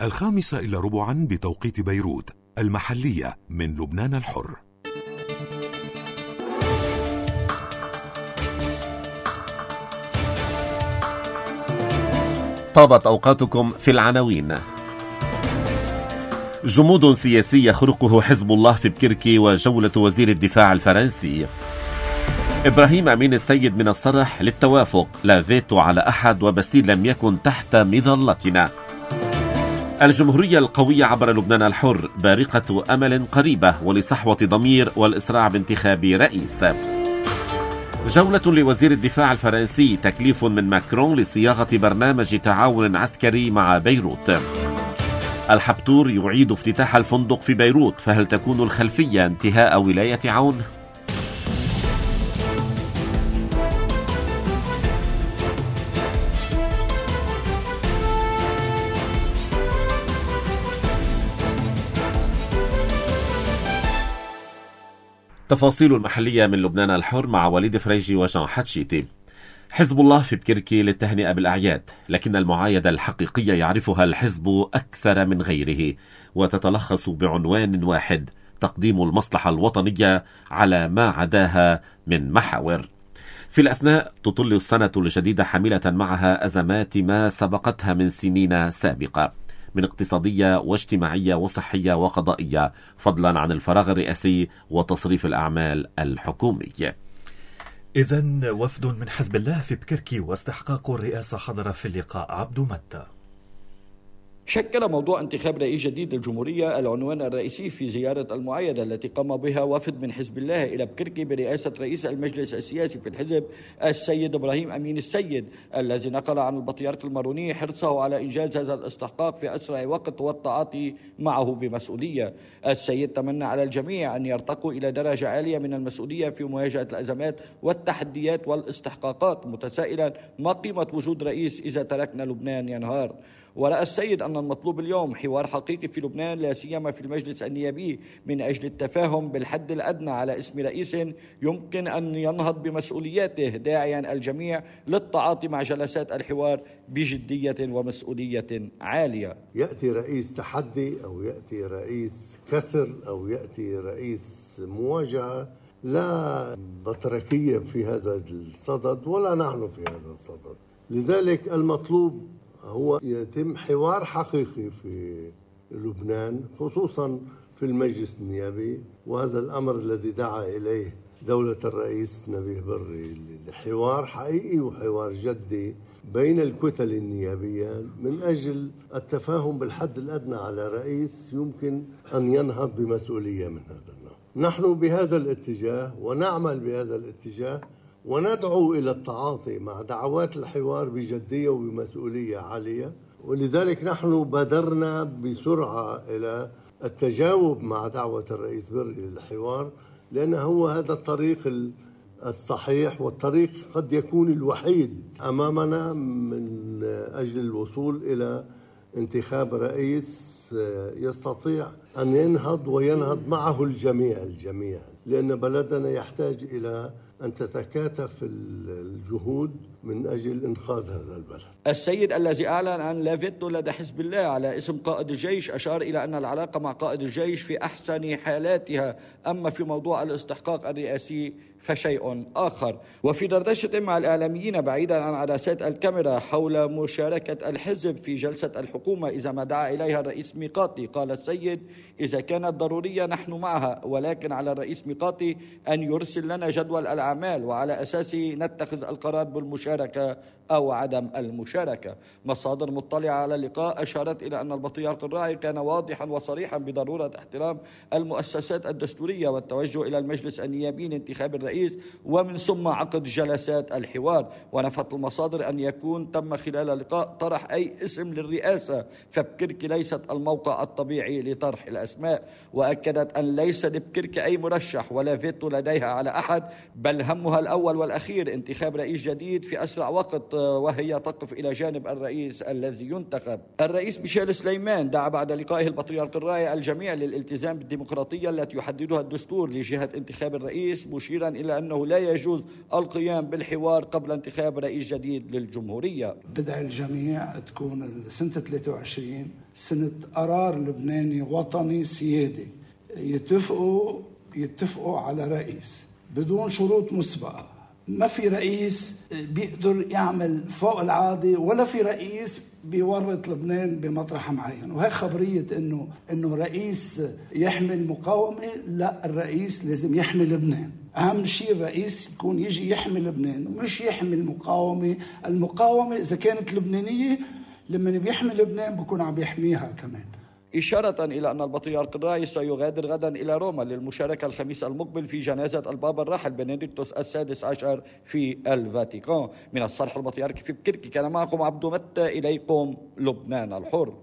5:15 بتوقيت بيروت المحلية من لبنان الحر. طابت أوقاتكم في العناوين. جمود سياسي يخرقه حزب الله في بكركي وجولة وزير الدفاع الفرنسي. إبراهيم أمين السيد من الصرح للتوافق، لا فيتو على أحد وبسيل لم يكن تحت مظلتنا. الجمهورية القوية عبر لبنان الحر، بارقة أمل قريبة ولصحوة ضمير والإسراع بانتخاب رئيس. جولة لوزير الدفاع الفرنسي، تكليف من ماكرون لصياغة برنامج تعاون عسكري مع بيروت. الحبتور يعيد افتتاح الفندق في بيروت، فهل تكون الخلفية انتهاء ولاية عون؟ تفاصيل المحلية من لبنان الحر مع وليد فريجي وجان حتشيتي. حزب الله في بكركي للتهنئة بالأعياد، لكن المعايدة الحقيقية يعرفها الحزب أكثر من غيره، وتتلخص بعنوان واحد: تقديم المصلحة الوطنية على ما عداها من محاور. في الأثناء تطل السنة الجديدة حاملة معها أزمات ما سبقتها من سنين سابقة، من اقتصادية واجتماعية وصحية وقضائية، فضلا عن الفراغ الرئاسي وتصريف الأعمال الحكومية. إذن وفد من حزب الله في بكركي واستحقاق الرئاسة حضر في اللقاء. عبد متى. شكل موضوع انتخاب رئيس جديد للجمهورية العنوان الرئيسي في زيارة المعايدة التي قام بها وفد من حزب الله إلى بكركي برئاسة رئيس المجلس السياسي في الحزب السيد إبراهيم أمين السيد، الذي نقل عن البطريرك الماروني حرصه على إنجاز هذا الاستحقاق في أسرع وقت والتعاطي معه بمسؤولية. السيد تمنى على الجميع أن يرتقوا إلى درجة عالية من المسؤولية في مواجهة الأزمات والتحديات والاستحقاقات، متسائلا ما قيمة وجود رئيس إذا تركنا لبنان ينهار. ورأى السيد أن المطلوب اليوم حوار حقيقي في لبنان، لا سيما في المجلس النيابي، من أجل التفاهم بالحد الأدنى على اسم رئيس يمكن أن ينهض بمسؤولياته، داعيا الجميع للتعاطي مع جلسات الحوار بجدية ومسؤولية عالية. يأتي رئيس تحدي أو يأتي رئيس كسر أو يأتي رئيس مواجهة، لا بطركية في هذا الصدد ولا نحن في هذا الصدد. لذلك المطلوب هو يتم حوار حقيقي في لبنان، خصوصا في المجلس النيابي، وهذا الأمر الذي دعا إليه دولة الرئيس نبيه بري، لحوار حقيقي وحوار جدي بين الكتل النيابية من أجل التفاهم بالحد الأدنى على رئيس يمكن أن ينهض بمسؤولية من هذا النوع. نحن بهذا الاتجاه ونعمل بهذا الاتجاه، وندعو إلى التعاطي مع دعوات الحوار بجدية وبمسؤولية عالية. ولذلك نحن بادرنا بسرعة إلى التجاوب مع دعوة الرئيس بري للحوار، لأن هو هذا الطريق الصحيح والطريق قد يكون الوحيد أمامنا من أجل الوصول إلى انتخاب رئيس يستطيع أن ينهض وينهض معه الجميع، لأن بلدنا يحتاج إلى أن تتكاتف الجهود من أجل إنقاذ هذا البلد. السيد الذي أعلن عن لا فيتو لدى حزب الله على اسم قائد الجيش أشار إلى أن العلاقة مع قائد الجيش في أحسن حالاتها، أما في موضوع الاستحقاق الرئاسي فشيء آخر. وفي دردشة مع الإعلاميين بعيدا عن عدسات الكاميرا حول مشاركة الحزب في جلسة الحكومة إذا ما دعا إليها الرئيس ميقاتي، قال السيد: إذا كانت ضرورية نحن معها، ولكن على الرئيس ميقاتي أن يرسل لنا جدول الأعمال وعلى أساسه نتخذ القرار بالمشاركة أو عدم المشاركة. مصادر مطلعة على اللقاء أشارت إلى أن البطريرك الراعي كان واضحا وصريحا بضرورة احترام المؤسسات الدستورية والتوجه إلى المجلس النيابي لانتخاب الرئيس ومن ثم عقد جلسات الحوار. ونفت المصادر أن يكون تم خلال اللقاء طرح أي اسم للرئاسة، فبكركي ليست الموقع الطبيعي لطرح الأسماء. وأكدت أن ليس لبكركي أي مرشح ولا فيتو لديها على أحد، بل همها الأول والأخير انتخاب رئيس جديد في أسرع وقت، وهي تقف إلى جانب الرئيس الذي ينتخب. الرئيس ميشيل سليمان دعا بعد لقائه البطريرك الراعي الجميع للالتزام بالديمقراطية التي يحددها الدستور لجهة انتخاب الرئيس، مشيرا إلى أنه لا يجوز القيام بالحوار قبل انتخاب رئيس جديد للجمهورية. بدعي الجميع تكون سنة 23 سنة قرار لبناني وطني سيادي يتفقوا على رئيس بدون شروط مسبقة. ما في رئيس بيقدر يعمل فوق العادي، ولا في رئيس بيورط لبنان بمطرح معين. وهي خبرية إنه رئيس يحمي المقاومة، لا، الرئيس لازم يحمي لبنان. أهم شيء الرئيس يكون يجي يحمي لبنان ومش يحمي المقاومة. المقاومة إذا كانت لبنانية لما بيحمي لبنان بيكون عم يحميها كمان. إشارة إلى أن البطريرك الراعي سيغادر غدا إلى روما للمشاركة الخميس المقبل في جنازة البابا الراحل بنديكتوس السادس عشر في الفاتيكان. من الصرح البطريركي في بكركي كان معكم عبدو متى، إليكم لبنان الحر.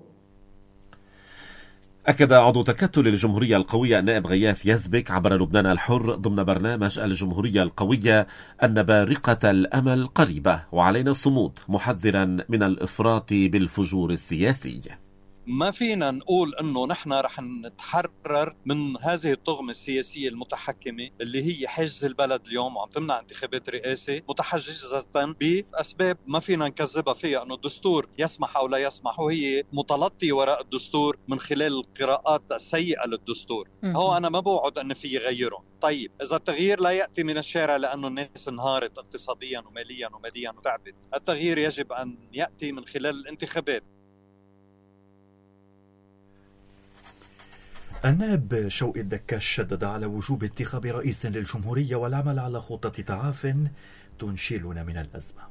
أكد عضو تكتل الجمهورية القوية النائب غياث يزبك عبر لبنان الحر ضمن برنامج الجمهورية القوية أن بارقة الأمل قريبة وعلينا الصمود، محذرا من الإفراط بالفجور السياسي. ما فينا نقول انه نحن رح نتحرر من هذه الطغمة السياسية المتحكمة اللي هي حجز البلد اليوم وعم تمنع انتخابات رئاسة متحجزة بأسباب ما فينا نكذبها فيها، انه الدستور يسمح او لا يسمح، وهي متلطي وراء الدستور من خلال القراءات السيئة للدستور. هو انا ما بوعد ان في يغيره. طيب اذا التغيير لا يأتي من الشارع لانه الناس انهارت اقتصاديا وماليا وماديا وتعبت، التغيير يجب ان يأتي من خلال الانتخابات. النائب شوقي الدكاش شدد على وجوب انتخاب رئيس للجمهورية والعمل على خطة تعاف تنشلنا من الأزمة.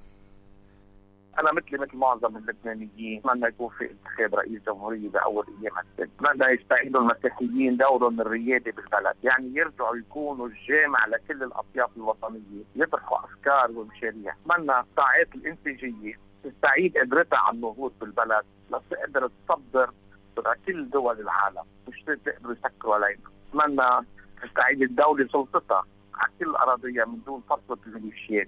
أنا مثل معظم اللبنانيين أتمنى يكون في انتخاب رئيس جمهورية بأول أيام السنة. أتمنى يستعيدوا المسيحيين دورهم الريادي بالبلد، يعني يرجعوا يكونوا الجامع لكل الأطياف الوطنية، يطرحوا أفكار ومشاريع. أتمنى القطاعات الإنتاجية تستعيد قدرتها على النهوض بالبلد لتقدر تصدر كل دول العالم، مش تقدروا يسكروا علينا. أتمنى تستعيد الدولة سلطتها على كل أراضيها من دون فرصة الميليشيات.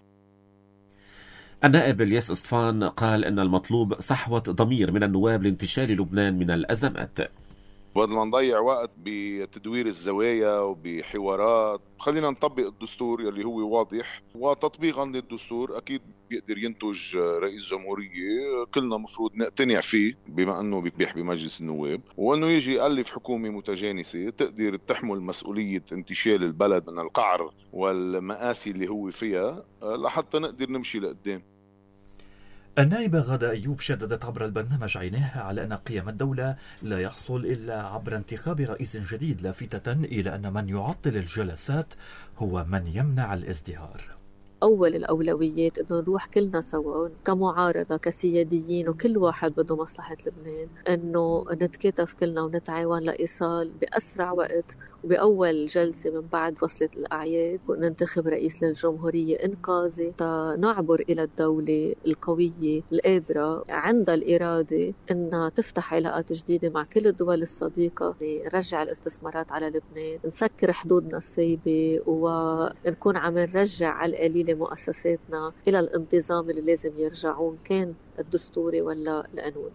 النائب الياس اسطفان قال إن المطلوب صحوة ضمير من النواب لانتشال لبنان من الأزمات. بدل ما نضيع وقت بتدوير الزوايا وبحوارات، خلينا نطبق الدستور يلي هو واضح، وتطبيقا للدستور أكيد بيقدر ينتج رئيس جمهورية كلنا مفروض نقتنع فيه بما أنه بيبيح بمجلس النواب، وأنه يجي يألف حكومة متجانسة تقدر تحمل مسؤولية انتشال البلد من القعر والمآسي اللي هو فيها لحتى نقدر نمشي لقدام. النائبة غادة أيوب شددت عبر البرنامج عيناها على أن قيام الدولة لا يحصل إلا عبر انتخاب رئيس جديد، لافتة إلى أن من يعطل الجلسات هو من يمنع الازدهار. أول الأولويات إنه نروح كلنا سوا كمعارضة كسياديين وكل واحد بده مصلحة لبنان، إنه نتكاتف كلنا ونتعاون لإيصال بأسرع وقت وبأول جلسة من بعد فصلة الأعياد وننتخب رئيس للجمهورية إنقاذي نعبر إلى الدولة القوية القادرة عندها الإرادة إنها تفتح علاقات جديدة مع كل الدول الصديقة، نرجع الاستثمارات على لبنان، نسكر حدودنا السيبة، ونكون عم نرجع على القليلة مؤسساتنا إلى الانتظام اللي لازم يرجعون، كان الدستوري ولا القانون.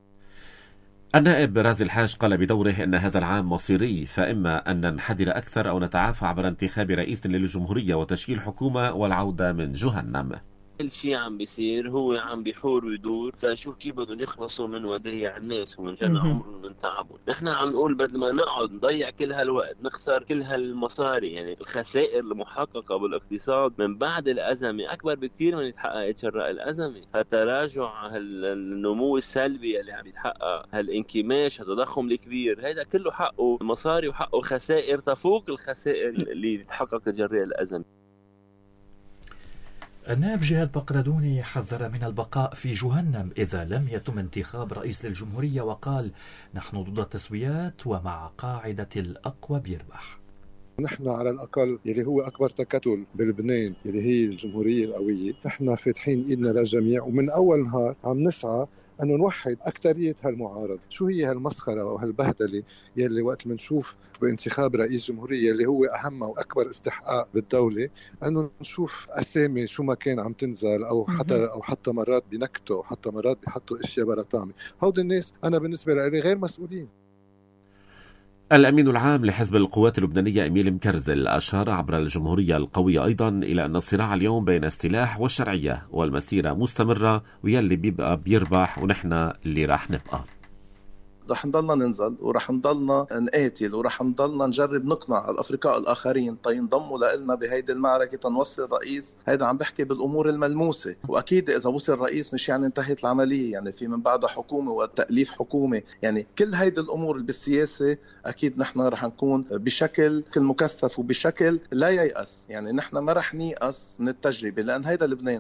النائب رازي الحاج قال بدوره أن هذا العام مصيري، فإما أن ننحدر أكثر أو نتعافى عبر انتخاب رئيس للجمهورية وتشكيل حكومة والعودة من جهنم. كل شيء عم بيصير هو عم بيحور ويدور تشوف كيف بدهم يخلصوا من ودايع الناس ومن جنى عمرهم من تعبهم. نحن عم نقول بدل ما نقعد نضيع كل هالوقت نخسر كل هالمصاري، يعني الخسائر المحققة بالاقتصاد من بعد الأزمة أكبر بكثير من يتحقق جراء الأزمة. هالتراجع، هالنمو السلبي اللي عم يتحقق، هالانكماش، هالتضخم الكبير، هذا كله حقه مصاري وحقه خسائر تفوق الخسائر اللي تتحقق جراء الأزمة. النائب جهاد بقردوني حذر من البقاء في جهنم إذا لم يتم انتخاب رئيس للجمهورية، وقال نحن ضد التسويات ومع قاعدة الأقوى بيربح. نحن على الأقل يلي هو أكبر تكتل بلبنان يلي هي الجمهورية القوية، نحن فاتحين إيدنا للجميع ومن أول نهار عم نسعى أنه نوحد أكترية هالمعارضة. شو هي هالمسخرة وهالبهدلة يلي وقت منشوف بانتخاب رئيس جمهورية اللي هو أهم وأكبر استحقاق بالدولة أنه نشوف أسامي شو ما كان عم تنزل أو حتى مرات بنكتوا أو حتى مرات بيحطوا أشياء برا طعمة. هود الناس أنا بالنسبة لي غير مسؤولين. الأمين العام لحزب القوات اللبنانية إميل مكرزل أشار عبر الجمهورية القوية أيضا إلى أن الصراع اليوم بين السلاح والشرعية والمسيرة مستمرة، ويلي بيبقى بيربح ونحن اللي راح نبقى. رح نضلنا ننزل ورح نضلنا نقاتل ورح نضلنا نجرب نقنع الأفرقاء الآخرين ينضموا لنا بهيدي المعركة تنوصل الرئيس. هيدا عم بحكي بالأمور الملموسة، وأكيد إذا وصل الرئيس مش يعني انتهت العملية، يعني في من بعدها حكومة وتأليف حكومة. يعني كل هيدي الأمور بالسياسة أكيد نحن رح نكون بشكل مكثف وبشكل لا ييأس. يعني نحن ما رح نيأس من التجربة، لأن هيدا لبنان.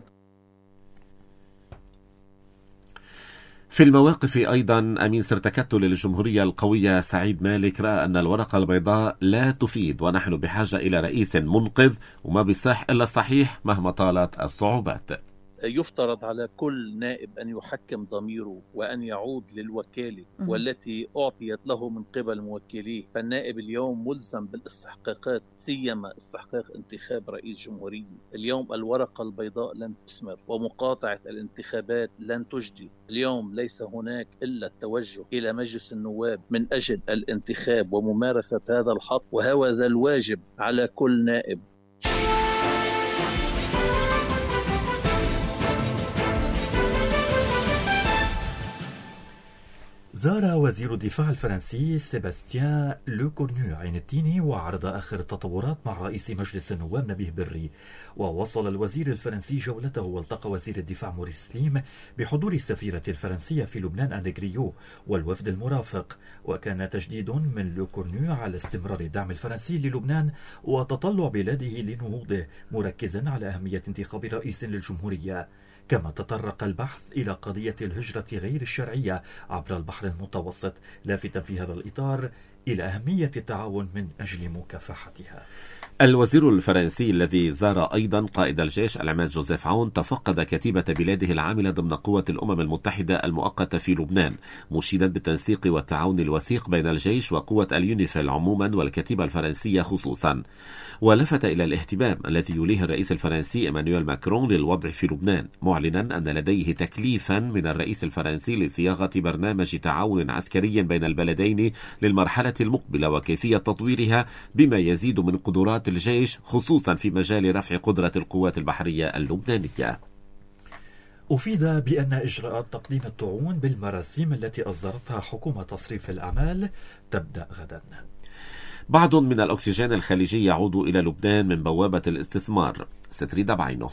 في المواقف أيضا أمين سر تكتل الجمهورية القوية سعيد مالك رأى أن الورقة البيضاء لا تفيد، ونحن بحاجة إلى رئيس منقذ وما بيصح إلا الصحيح مهما طالت الصعوبات. يفترض على كل نائب أن يحكم ضميره وأن يعود للوكالة والتي أعطيت له من قبل موكليه. فالنائب اليوم ملزم بالاستحقاقات، سيما استحقاق انتخاب رئيس جمهورية. اليوم الورقة البيضاء لن تثمر ومقاطعة الانتخابات لن تجدي. اليوم ليس هناك إلا التوجه إلى مجلس النواب من أجل الانتخاب وممارسة هذا الحق، وهذا الواجب على كل نائب. زار وزير الدفاع الفرنسي سيباستيان لوكورنو عين التيني وعرض آخر التطورات مع رئيس مجلس النواب نبيه بري. ووصل الوزير الفرنسي جولته والتقى وزير الدفاع موريس سليم بحضور السفيرة الفرنسية في لبنان أن غريو والوفد المرافق. وكان تجديد من لوكورنو على استمرار الدعم الفرنسي للبنان وتطلع بلاده لنهوضه، مركزا على أهمية انتخاب رئيس للجمهورية. كما تطرق البحث إلى قضية الهجرة غير الشرعية عبر البحر المتوسط، لافتا في هذا الإطار إلى أهمية التعاون من أجل مكافحتها. الوزير الفرنسي الذي زار أيضا قائد الجيش العماد جوزيف عون تفقد كتيبة بلاده العاملة ضمن قوة الأمم المتحدة المؤقتة في لبنان، مشيدا بالتنسيق والتعاون الوثيق بين الجيش وقوة اليونيفيل عموما والكتيبة الفرنسية خصوصا. ولفت إلى الاهتمام الذي يوليه الرئيس الفرنسي إيمانويل ماكرون للوضع في لبنان، معلنا أن لديه تكليفا من الرئيس الفرنسي لصياغة برنامج تعاون عسكري بين البلدين للمرحلة المقبلة وكيفية تطويرها بما يزيد من قدرات الجيش، خصوصا في مجال رفع قدرة القوات البحرية اللبنانية. أفيد بأن إجراءات تقديم الطعون بالمراسيم التي أصدرتها حكومة تصريف الأعمال تبدأ غدا. بعض من الأكسجين الخليجي يعود إلى لبنان من بوابة الاستثمار. ستريد بعينه.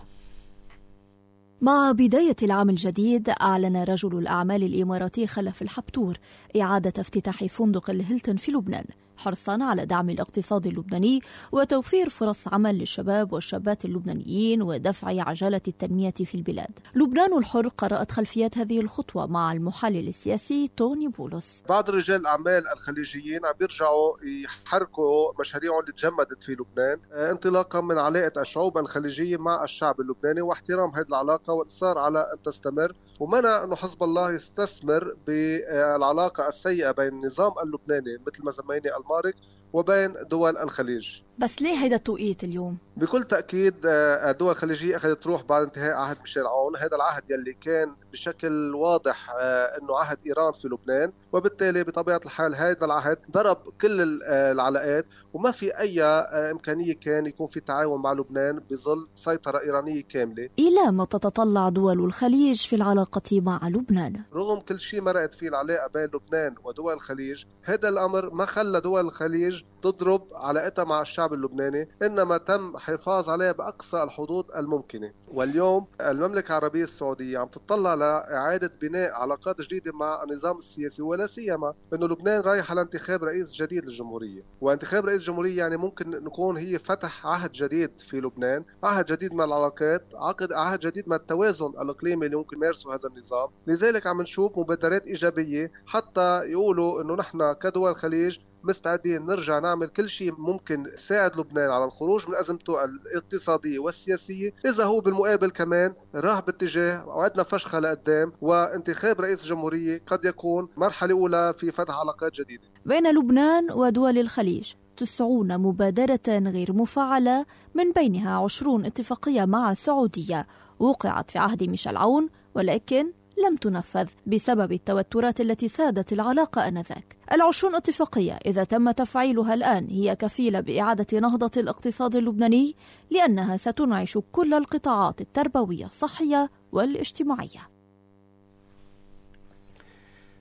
مع بداية العام الجديد، أعلن رجل الأعمال الإماراتي خلف الحبتور إعادة افتتاح فندق الهيلتون في لبنان، حرصا على دعم الاقتصاد اللبناني وتوفير فرص عمل للشباب والشابات اللبنانيين ودفع عجلة التنمية في البلاد. لبنان الحر قرأت خلفيات هذه الخطوة مع المحلل السياسي توني بولس. بعض رجال الأعمال الخليجيين عم بيرجعوا يحركوا مشاريعهم اللي تجمدت في لبنان، انطلاقا من علاقة الشعوب الخليجية مع الشعب اللبناني واحترام هذه العلاقة والإصرار على أن تستمر، ومنع أنه حزب الله يستثمر بالعلاقة السيئة بين النظام اللبناني مثل ما زميني المارك وبين دول الخليج. بس ليه هيدا التوقيت اليوم؟ بكل تأكيد الدول الخليجية أخذت تروح بعد انتهاء عهد ميشيل عون، هذا العهد يلي كان بشكل واضح أنه عهد إيران في لبنان، وبالتالي بطبيعة الحال هذا العهد ضرب كل العلاقات، وما في أي إمكانية كان يكون في تعاون مع لبنان بظل سيطرة إيرانية كاملة. إلى ما تتطلع دول الخليج في العلاقة مع لبنان؟ رغم كل شيء مرقت فيه العلاقة بين لبنان ودول الخليج، هذا الأمر ما خلى دول الخليج تضرب علاقتها مع الشعب اللبناني، إنما تم حفاظ عليها بأقصى الحدود الممكنة. واليوم المملكة العربية السعودية عم تطلع لإعادة بناء علاقات جديدة مع النظام السياسي، ولا سيما إنه لبنان رايح على انتخاب رئيس جديد للجمهورية، وانتخاب رئيس الجمهورية يعني ممكن نكون هي فتح عهد جديد في لبنان، عهد جديد مع العلاقات، عهد جديد مع التوازن الإقليمي اللي ممكن يمارسه هذا النظام. لذلك عم نشوف مبادرات إيجابية حتى يقولوا إنه نحن كدول الخليج مستعدين نرجع نعمل كل شيء ممكن يساعد لبنان على الخروج من أزمته الاقتصادية والسياسية، إذا هو بالمقابل كمان راح باتجاه وعدنا فشخة لقدام، وانتخاب رئيس الجمهورية قد يكون مرحلة أولى في فتح علاقات جديدة بين لبنان ودول الخليج. 90 مبادرة غير مفعلة، من بينها 20 اتفاقية مع السعودية وقعت في عهد ميشيل عون، ولكن لم تنفذ بسبب التوترات التي سادت العلاقة آنذاك. 20 اتفاقية إذا تم تفعيلها الآن هي كفيلة بإعادة نهضة الاقتصاد اللبناني، لأنها ستنعش كل القطاعات التربوية الصحية والاجتماعية.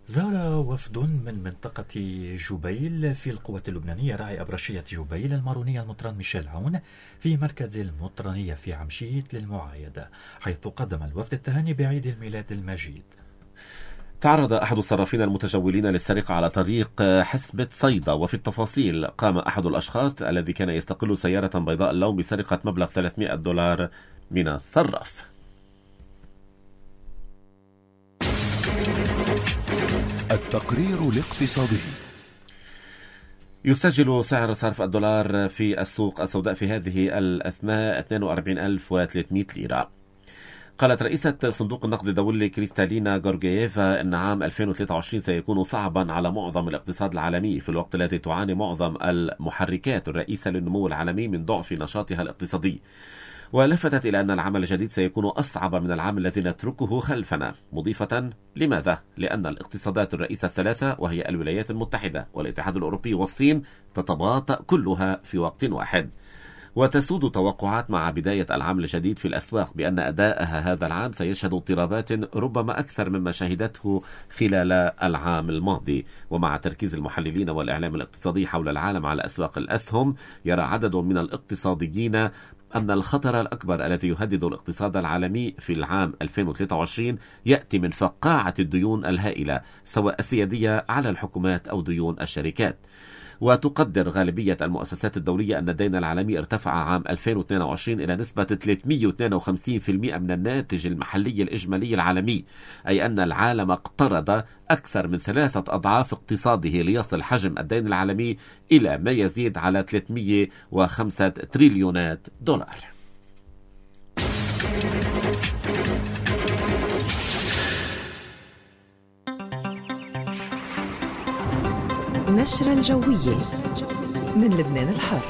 زار وفد من منطقة جبيل في القوات اللبنانية راعي أبرشية جبيل المارونية المطران ميشيل عون في مركز المطرانية في عمشيت للمعايدة، حيث قدم الوفد التهاني بعيد الميلاد المجيد. تعرض أحد الصرافين المتجولين للسرقة على طريق حسبة صيدا، وفي التفاصيل قام أحد الأشخاص الذي كان يستقل سيارة بيضاء اللون بسرقة مبلغ $300 من الصراف. التقرير الاقتصادي. يسجل سعر صرف الدولار في السوق السوداء في هذه الأثناء 42,300 ليرة. قالت رئيسة صندوق النقد الدولي كريستالينا غورغييفا أن عام 2023 سيكون صعبا على معظم الاقتصاد العالمي، في الوقت الذي تعاني معظم المحركات الرئيسة للنمو العالمي من ضعف نشاطها الاقتصادي. ولفتت إلى أن العام الجديد سيكون أصعب من العام الذي نتركه خلفنا، مضيفة: لماذا؟ لأن الاقتصادات الرئيسة الثلاثة، وهي الولايات المتحدة والاتحاد الأوروبي والصين، تتباطأ كلها في وقت واحد. وتسود توقعات مع بداية العام الجديد في الأسواق بأن أداءها هذا العام سيشهد اضطرابات ربما أكثر مما شهدته خلال العام الماضي. ومع تركيز المحللين والإعلام الاقتصادي حول العالم على أسواق الأسهم، يرى عدد من الاقتصاديين أن الخطر الأكبر الذي يهدد الاقتصاد العالمي في العام 2023 يأتي من فقاعة الديون الهائلة، سواء السيادية على الحكومات أو ديون الشركات. وتقدر غالبية المؤسسات الدولية أن الدين العالمي ارتفع عام 2022 إلى نسبة 352% من الناتج المحلي الإجمالي العالمي، أي أن العالم اقترض أكثر من 3 أضعاف اقتصاده ليصل حجم الدين العالمي إلى ما يزيد على 305 تريليونات دولار. نشرة الجوية من لبنان الحر.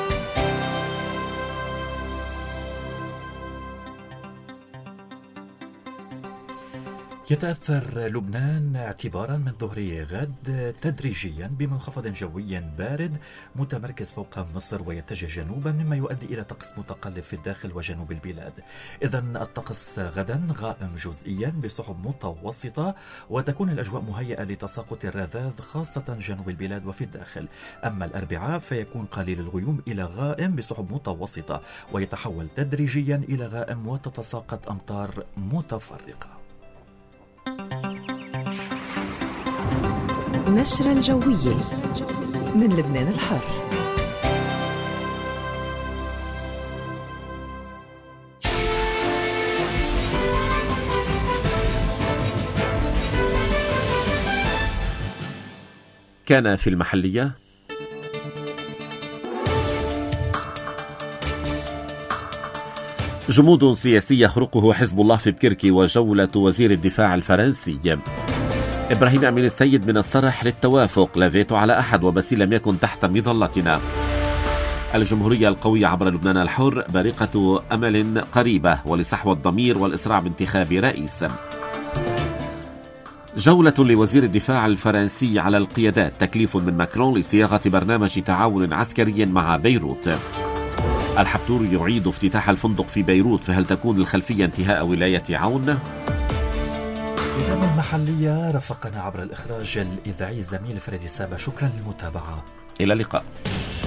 يتأثر لبنان اعتبارا من ظهر غد تدريجيا بمنخفض جوي بارد متمركز فوق مصر ويتجه جنوبا، مما يؤدي إلى طقس متقلب في الداخل وجنوب البلاد. إذن الطقس غدا غائم جزئيا بسحب متوسطة، وتكون الأجواء مهيئة لتساقط الرذاذ خاصة جنوب البلاد وفي الداخل. أما الأربعاء فيكون قليل الغيوم إلى غائم بسحب متوسطة، ويتحول تدريجيا إلى غائم وتتساقط أمطار متفرقة. نشرة الجوية من لبنان الحر. كان في المحلية جمود سياسي يخرقه حزب الله في بكركي وجولة وزير الدفاع الفرنسي. إبراهيم أمين السيد من الصرح للتوافق: لا فيتو على أحد وبسيل لم يكن تحت مظلتنا. الجمهورية القوية عبر لبنان الحر: بارقة أمل قريبة ولصحو الضمير والإسراع بانتخاب رئيس. جولة لوزير الدفاع الفرنسي على القيادات: تكليف من ماكرون لصياغة برنامج تعاون عسكري مع بيروت. الحبتور يعيد افتتاح الفندق في بيروت، فهل تكون الخلفية انتهاء ولاية عون؟ إذن المحلية رافقنا عبر الإخراج الإذاعي الزميل فريدي سابا. شكرا للمتابعة، إلى اللقاء.